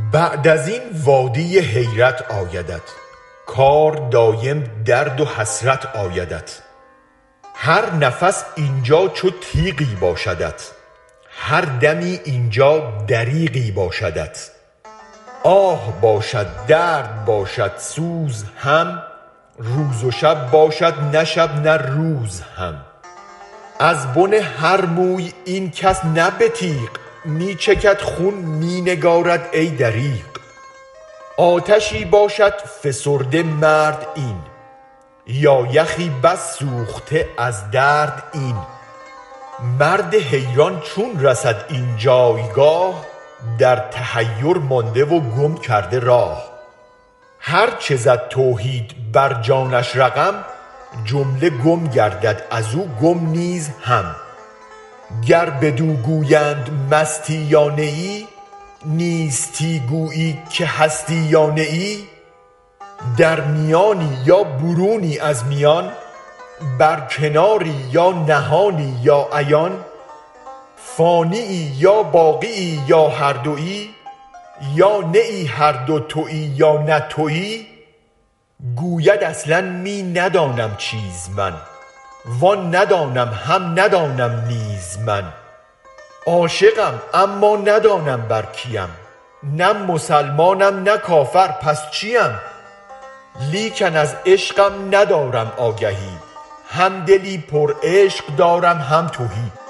بعد ازین وادی حیرت آیدت کار دایم درد و حسرت آیدت هر نفس اینجا چو تیغی باشدت هر دمی اینجا دریغی باشدت آه باشد درد باشد سوز هم روز و شب باشد نه شب نه روز هم از بن هر موی این کس نه به تیغ می چکد خون می نگارد ای دریغ آتشی باشد فسرده مرد این یا یخی بس سوخته از درد این مرد حیران چون رسد این جایگاه در تحیر مانده و گم کرده راه هرچ زد توحید بر جانش رقم جمله گم گردد ازو گم نیز هم گر بدو گویند مستی یا نه ای نیستی گویی که هستی یا نه ای در میانی یا برونی از میان برکناری یا نهانی یا عیان فانیی یا باقیی یا هر دوی یا نه ای هر دو توی یا نه توی گوید اصلا می ندانم چیز من وان ندانم هم ندانم نیز من عاشقم اما ندانم بر کیم نه مسلمانم نه کافر پس چیم لیکن از عشقم ندارم آگهی هم دلی پر عشق دارم هم تهی